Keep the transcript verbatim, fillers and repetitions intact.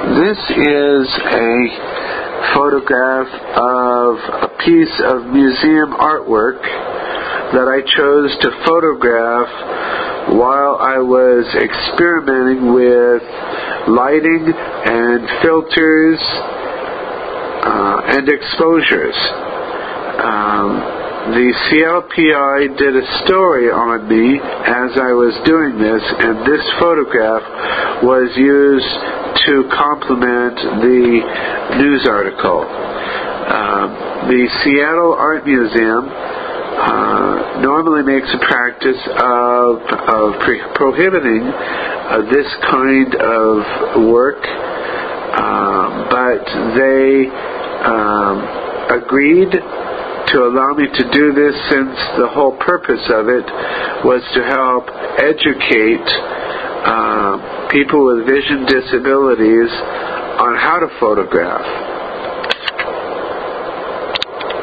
This is a photograph of a piece of museum artwork that I chose to photograph while I was experimenting with lighting and filters uh, and exposures. Um, the Seattle P I did a story on me as I was doing this, and this photograph was used to complement the news article. Uh, the Seattle Art Museum uh, normally makes a practice of, of pre- prohibiting uh, this kind of work, uh, but they um, agreed to allow me to do this, since the whole purpose of it was to help educate uh, people with vision disabilities on how to photograph.